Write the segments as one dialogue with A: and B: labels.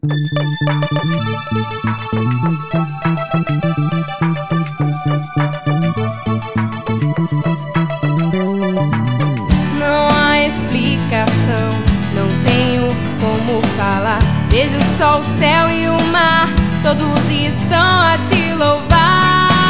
A: Não há explicação, não tenho como falar. Vejo só o céu e o mar, todos estão a te louvar.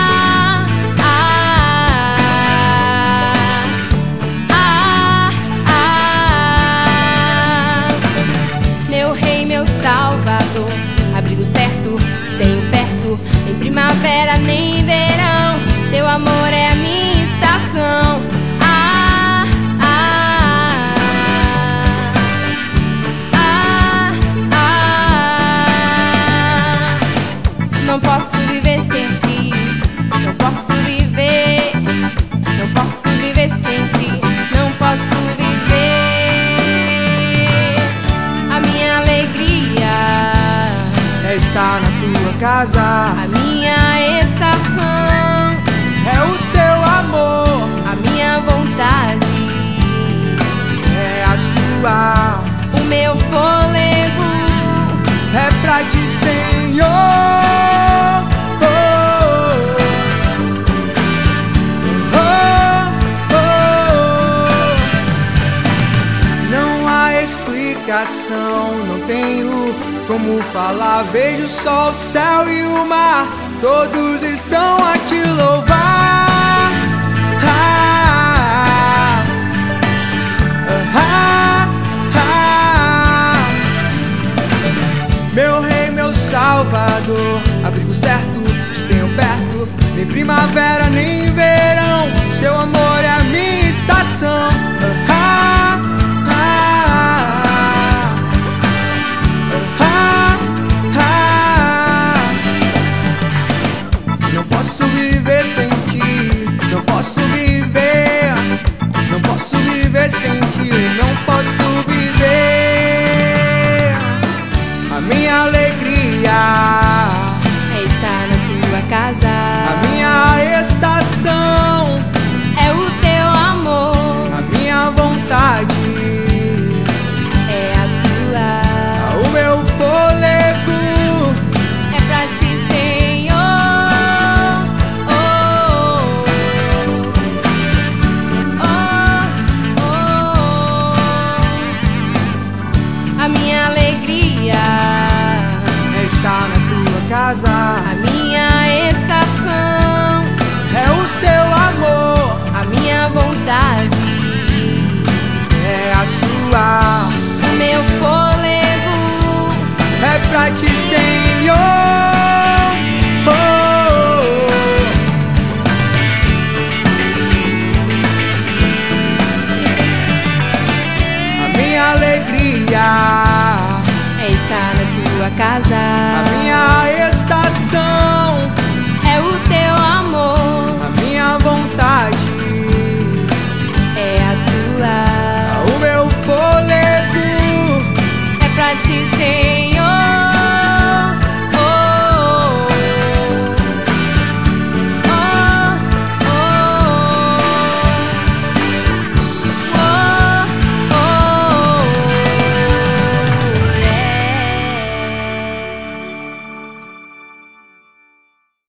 A: Meu rei, meu salvador, abrigo certo, te tenho perto, nem primavera nem verão, teu amor é a minha estação. Não posso viver sem ti, não posso viver, não posso viver sem ti, não posso viver. A minha alegria
B: é estar na tua casa,
A: a minha estação
B: é o seu amor,
A: a minha vontade
B: é a sua,
A: o meu fôlego
B: é pra ti, Senhor. Não há explicação, não tenho como falar. Vejo só o céu e o mar, todos estão a te louvar. Meu rei, meu salvador, abrigo certo, te tenho perto, nem primavera nem verão, seu amor é a minha estação. Não posso viver sem ti, não posso viver, não posso viver sem ti, não posso viver. A minha alegria
A: é estar na tua casa,
B: a minha estação
A: é o teu amor,
B: a minha vontade
A: é a tua,
B: o meu fôlego
A: é pra ti, Senhor. Oh, oh, oh, oh. A minha alegria
B: é estar na tua casa,
A: a minha estação
B: é o seu amor,
A: a minha vontade
B: é a sua,
A: o meu fôlego
B: é pra ti, Senhor. A minha alegria
A: é estar na tua casa,
B: a minha estação